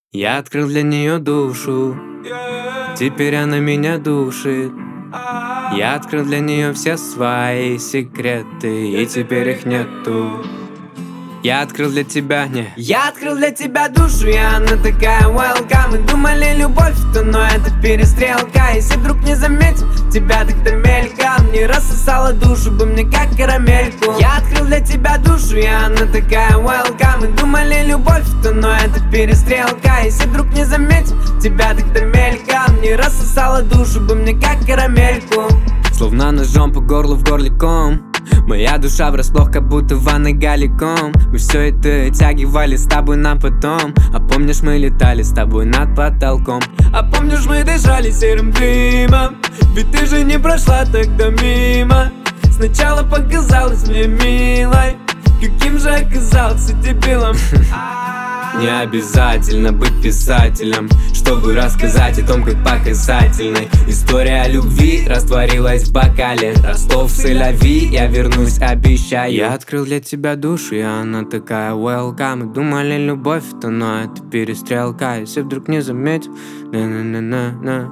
Я открыл для нее душу, теперь она меня душит. Я открыл для нее все свои секреты, и теперь их нету. Я открыл для тебя, не Я открыл для тебя душу, и она такая welcome. Мы думали любовь, но это перестрелка. Если вдруг не заметил тебя так-то мельком, не рассосала душу бы мне как карамельку. Я открыл для тебя душу, и она такая welcome. Мы думали любовь, но это перестрелка. Если вдруг не заметил тебя так-то мельком, не рассосала душу бы мне как карамельку. Словно ножом по горлу, в горле ком. Моя душа врасплох, как будто в ванной галиком. Мы все это оттягивали с тобой на потом. А помнишь, мы летали с тобой над потолком? А помнишь, мы дышали серым дымом? Ведь ты же не прошла тогда мимо. Сначала показалась мне милой, каким же оказался дебилом. Не обязательно быть писателем, чтобы рассказать о том, как по касательной. История любви растворилась в бокале. Ростов с Эль-Ави, я вернусь, обещаю. Я открыл для тебя душу, и она такая welcome. Мы думали любовь, но это перестрелка. Если вдруг не заметил, на-на-на-на-на.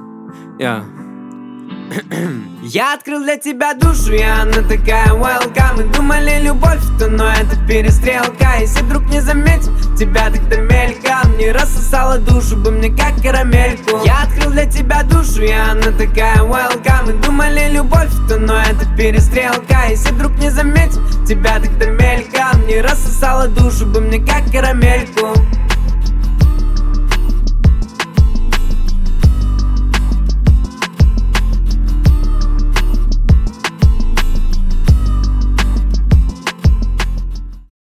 Я открыл для тебя душу, и она такая welcome. Мы думали любовь, но это перестрелка. Если вдруг не заметил тебя так-то мельком, не рассосала душу бы мне как карамельку. Я открыл для тебя душу, и она такая welcome. Мы думали любовь, но это перестрелка. Если вдруг не заметил тебя так-то мельком, не рассосала душу бы мне как карамельку.